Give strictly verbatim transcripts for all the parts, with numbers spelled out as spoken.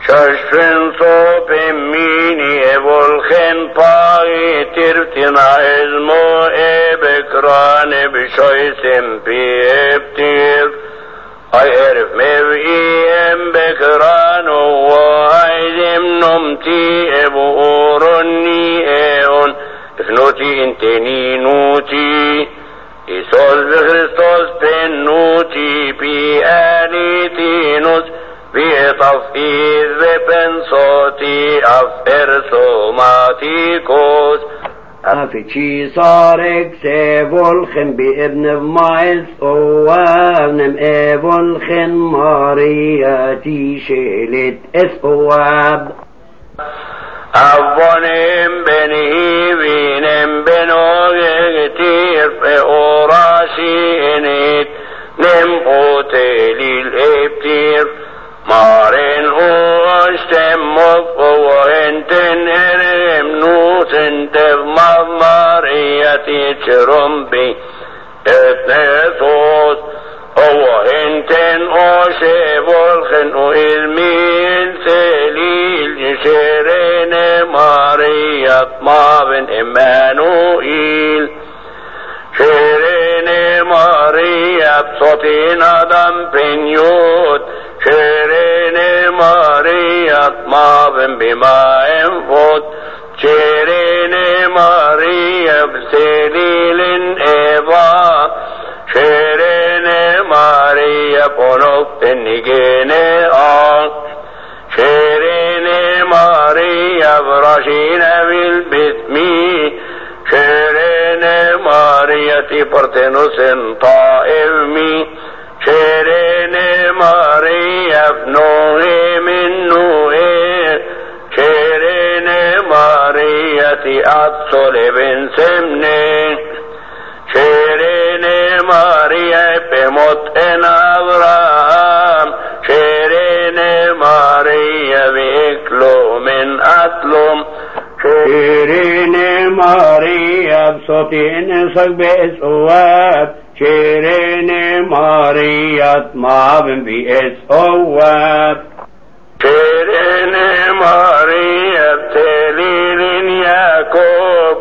Şaşkın sopemini volken pagi tirtina ezmo ebekrane bişoysem piyeptir. Ay erif mev'i em bekrano ve ayzim nomti ebu urunni eon ifnoti inteni nuti isos be Christos pennuti pi anitinus بتفئيذ بنصوتي أفر سوماتيكوس أفتشي صارك سيفولخن بابن مايز أوابنم إيفولخن مارياتي شيلت اسواب أفنم بنهيبينم بنوغتير في أوراشي إنيت نم أوتيلي الإبتير مارين أوشتم مفوهنتن إرم نوسن تفمض مارياتي ترمبي إثنثوس أوهنتن أوشيبولخن وإلمين سليل جشيرين ماريات مابن إمانوئيل شيرين ماريا بصوتين آدم بنيوت شيرين ماريا مابن بما انفوت شيرين ماريا بسليل ايضا شيرين ماريا بنوك النجين آن شيرين ماريا براشين بالبثمي شيرين ماريتي برتنوسن طائمي شيرين ماريا بنوهي من نوهي شيرين ماريتي أتصل بن سمني شيرين ماريا بمطئن أبراهام شيرين ماريا بإكلو من أتلم شيرين ماريا بصوتين صقب اسواب شيرين ماريا مابن باسواب شيرين ماريا بتليل ياكوب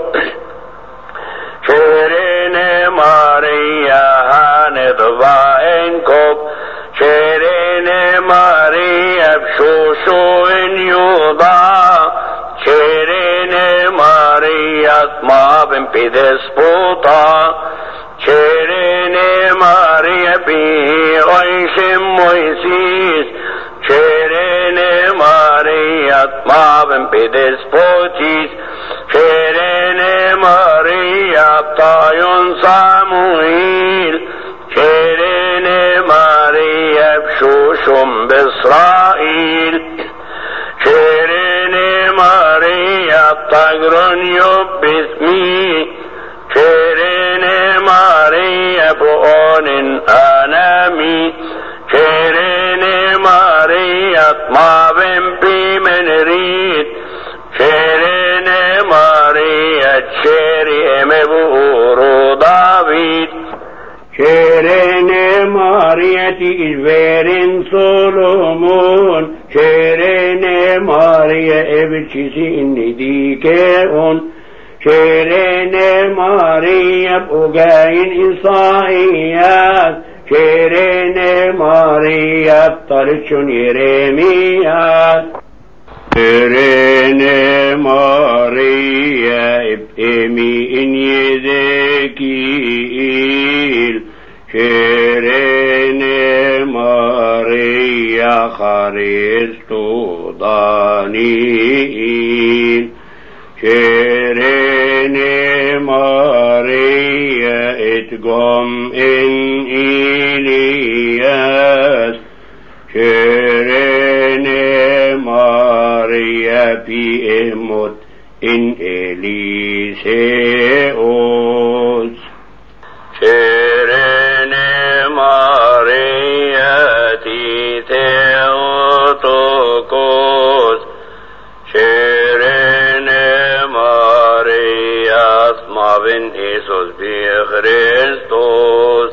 شيرين ماريا هاند ضائنكوب شيرين ماريا بشوشو يوضع شيرين ماريا مابن بدسبوطا شيرين ماريا بي عيش مويسيس شيرين ماريا مابن بدسبوتيس شيرين ماريا بطايون صامويل شيرين ماريا بشوشم بإسرائيل شيرين ماريا بطاقرون يبسمي شيرين ماريا بؤون آنامي شيرين ماريا طمابن بمن ريد شيرين ماريا تشيري مبورو دافيد شيرين ماريا تيجبرين سولومون شيرين ماريا ابتشيسي نديكيون شيرين ماريا بوغاين إصائيات شيرين ماريا بطرشون يرميات شيرين ماريا ابتمي إن يذكيل شيرين ماريا خريستو ضانيل شيرين ماريا اتقم إن إلياس شيرين ماريا في إموت إن إليسيوس شيرين ماريا تي ثيوتوكوس شيرين ماريا اسمع بن إيسوس بخريستوس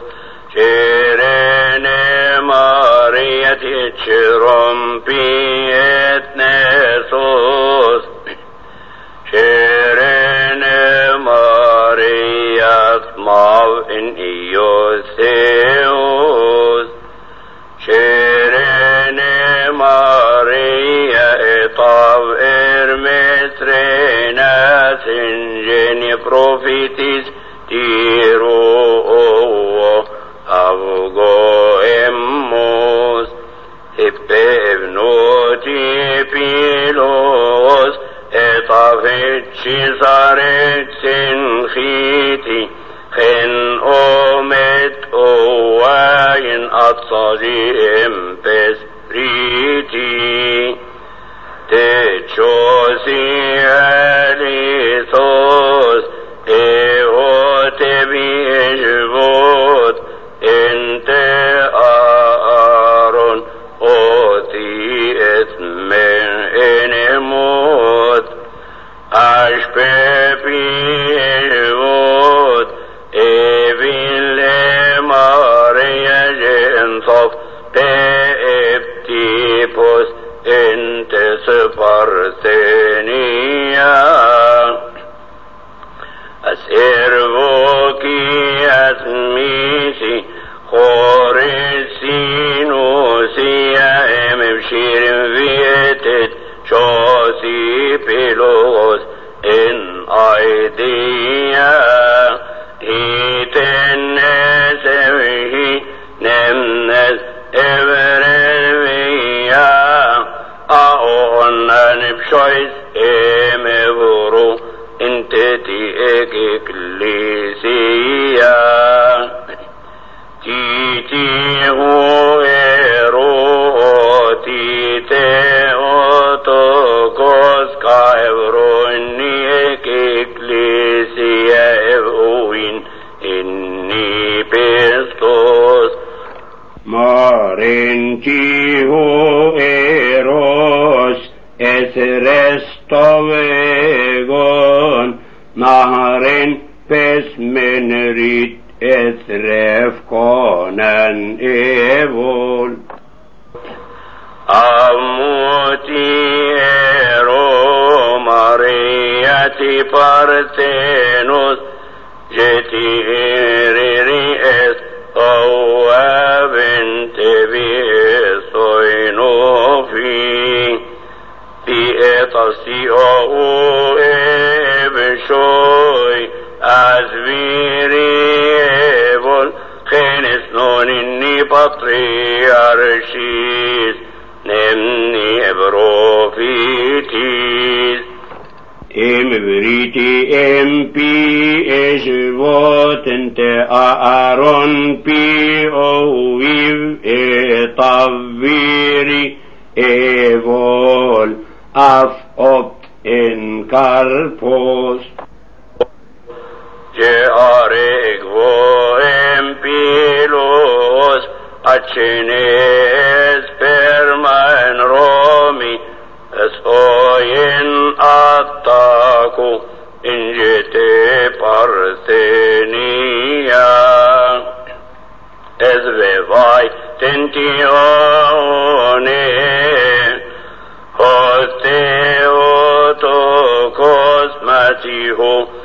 شيرين ماريا تشرم بيت estrenas ingeni profitis tiro avgo emos hippevnoti pilos etavitsis aretsin chiti chen omet oayin atzadim pesriti techosi alithos eote bishvot ente aaron oti etmen enemot ashpe bishvot evile maria gensof peeptipos entes parthenia aservoki asmisi choresinusia emevshirim vietet chosi pilos in idea hitenes evhi nemnes everevia aonan pshois emevuru inteti ecclesia titi huero tite otokos kaevroni ecclesia evuin inni pestos Marenti hueros es restovegon naharen pesmenrit es refkonen evol amuti ero mariati parthenos jetiri es oavente visoinofi pietasi o ebshoi asviri evol chenes non inni patriarchis nemni ebrofitis Em veriti empi esvotente Aaron pi oiv etaviri evol af opt en karpos je areg vo empilos acenes perman romi es oyen attaku injete parthenia es vevai tentione hoste otokos matiho